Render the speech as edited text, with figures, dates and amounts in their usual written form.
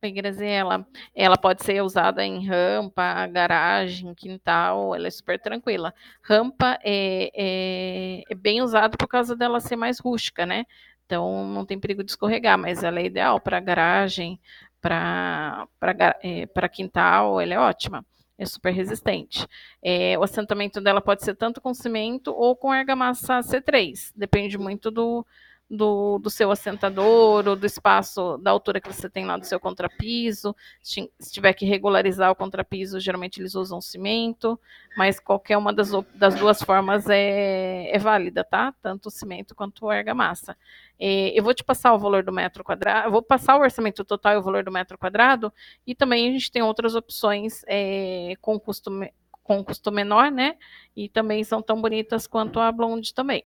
Ela pode ser usada em rampa, garagem, quintal, ela é super tranquila. Rampa é bem usada por causa dela ser mais rústica, né? Então não tem perigo de escorregar, mas ela é ideal para garagem, para quintal, ela é ótima. É super resistente. O assentamento dela pode ser tanto com cimento ou com argamassa C3. Depende muito do seu assentador ou do espaço, da altura que você tem lá do seu contrapiso. Se tiver que regularizar o contrapiso, geralmente eles usam cimento, mas qualquer uma das duas formas é válida, tá? Tanto o cimento quanto a argamassa. Eu vou te passar o valor do metro quadrado, eu vou passar o orçamento total e o valor do metro quadrado, e também a gente tem outras opções com custo menor, né? E também são tão bonitas quanto a Blonde também.